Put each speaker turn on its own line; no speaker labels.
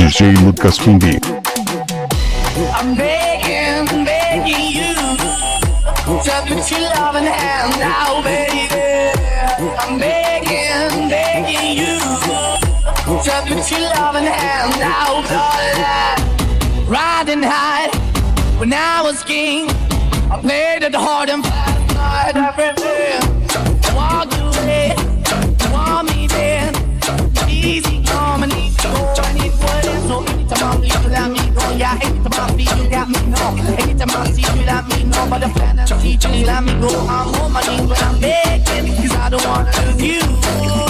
DJ Lucas Pimbi.
I'm begging you to put your loving hand out, baby. I'm begging you to put your loving hand out, darling. Riding high when I was king, I played it hard and fast, hard everything. Walked away, want me then. Easy come and easy go, and it was so anytime I leave, you let me go. Yeah, anytime I feel you got me know. Anytime I see you let me know. But the plan and teach you let me go. I'm on my knees when I'm begging, 'cause I don't wanna lose you.